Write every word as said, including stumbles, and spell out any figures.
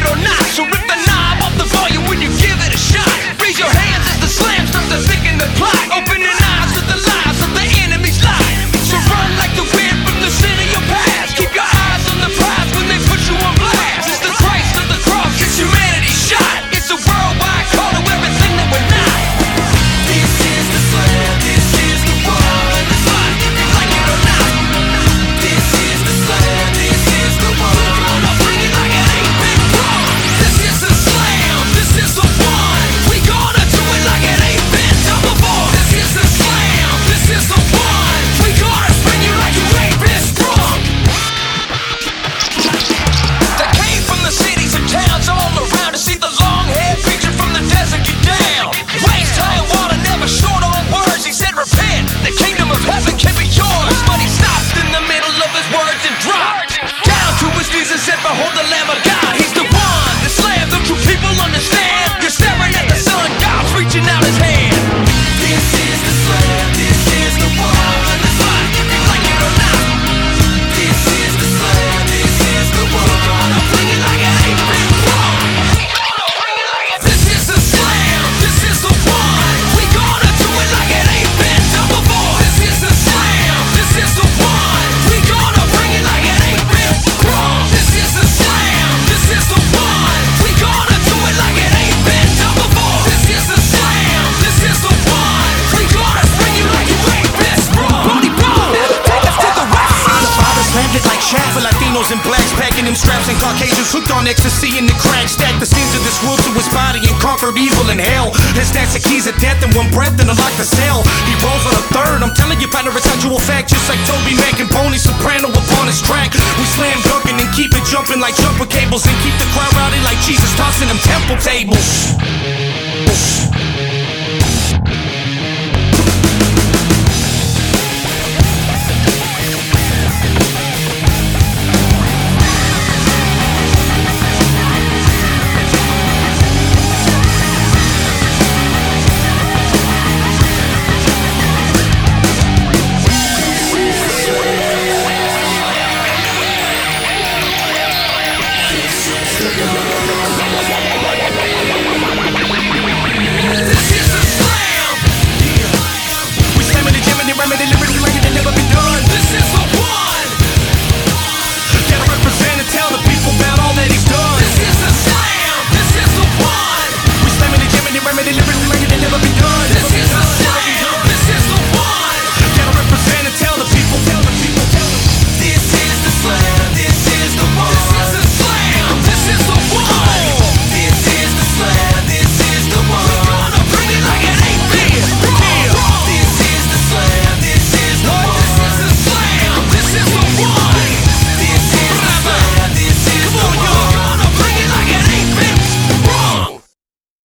or not. So rip the knob off the volume when you give it a shot. Raise your hands as the slam starts to thicken the plot. Open your eyes to the lies of the enemy's lie. So run like the wind from the sin of your past. Keep your eyes on the prize when they put you on blast. It's the Christ of the cross, it's humanity's shot. It's a worldwide call to everything that we're not. This is the slam, this is the one. Like it or not. This is the slam, this is the one. We're gonna bring it like it ain't been wrong. This is the slam, this is the one. We gonna do it like it ain't been done before. This is the slam, this is the one. We gonna spin you like you ain't been sprung. They came from the cities and towns all around to see the long-haired preacher from the desert get down. Waist high and water, never short on words. He said, repent, the kingdom of heaven can be yours. But he stopped in the middle of his words and dropped down to his knees and said, behold the Lamb of God. He's the one, the Slam, don't you people understand? You're staring at the sun, God's reaching out his hand. This is the Slam, this is the one. Like it or not. This is the Slam, this is the one. We're gonna bring it like it ain't been wrong. This is the Slam, this is the one. We gonna do it like it ain't been done before. This is the Slam, this is the one. We gonna bring it like it ain't been wrong. This is the Slam, this is the one. We gonna do it like it ain't been done before. This is the Slam, this is the one. We gonna bring you like you ain't been sprung. Brody, bro, take us to the west side. The father slammed it like Shaq for Latinos and blacks, packing them straps and Caucasians hooked on ecstasy in the crack. Stacked the sins of this world to his body and conquered evil and hell. Then snatched the keys of death in one breath and unlocked the cell. He rolls on a third. I'm telling you, partner, it's actual fact. Just like Toby Mac and Pony Soprano upon his track. We slam dunking and keep it jumping like jumper cables and keep the crowd rowdy like Jesus tossing them temple tables.